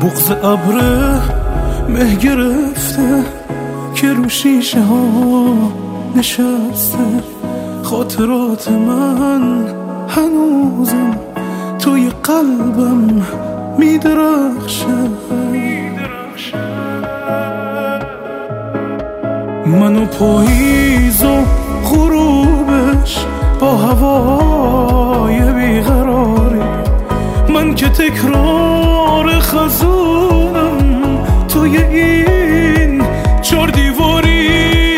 بغض ابره مه گرفته که رو شیشه ها نشسته. خاطرات من هنوزم توی قلبم میدرخشه. من و پاییز و غروبش با هوای بیقراری، من که تکرار خزونم توی این چار دیواری.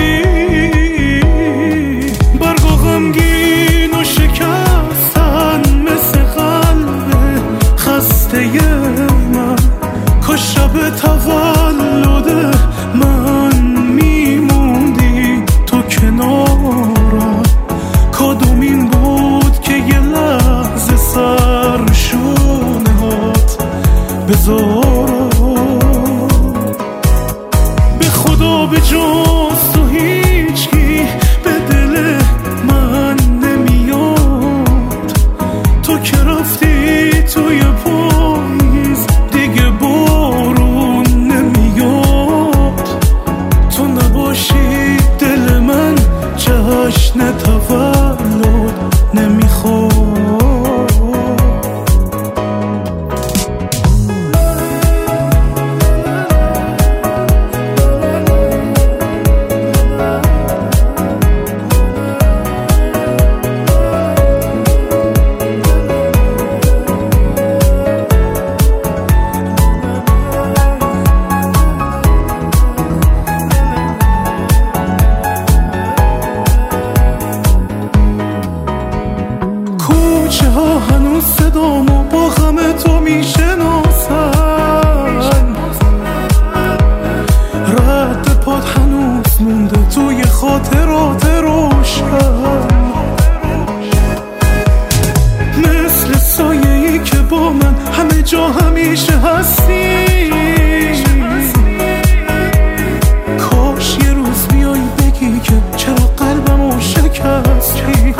برق و غمگین و شکستن مثل قلب خسته من. کاش شب تولد من میموندی تو کنارم. کدومین بود که یه لحظه سر شونه هات بذارم. به خدا به جز تو هیچکی به دل من نمیاد. تو که رفتی توی پاییز دیگه بارون نمیاد. تو نباشی دل من جشن تولد نمیخواد. کوچه ها هنوز صدامو با غم تو میشناسن. رد پاد هنوز مونده توی خاطرات روشن. مثل سایه‌ای که با من همه جا همیشه هستی. کاش یه روز بیایی بگی که چرا قلبمو شکستی.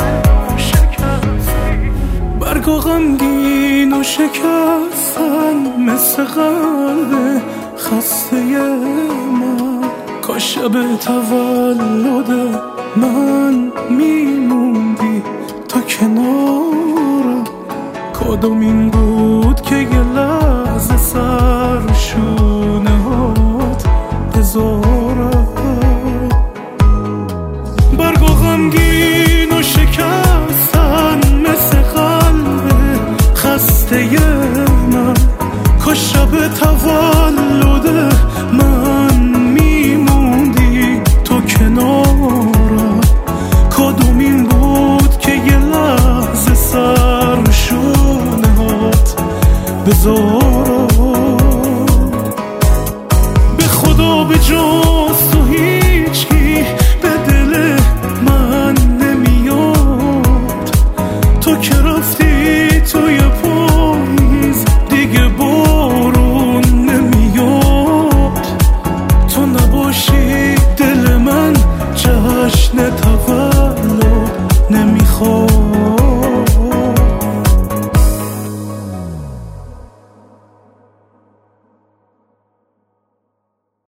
برگ و غمگین و شکستن مثل قلب خسته من. کاش شب تولد من میموندی تو کنارم. کدومین بود که یه لحظه سر شونه هات بذارم. برگ و غمگین و شکستن مثل قلب خسته من. کاش شب تولد من میموندی تو کنارم. کدومین بود که یه لحظه سر شونه هات بذارم. به خدا به جز تو هیچکی به دل من نمیاد. تو که رفتی توی پاییز دیگه بارون نمیاد. تو نباشی دل من جشن تولد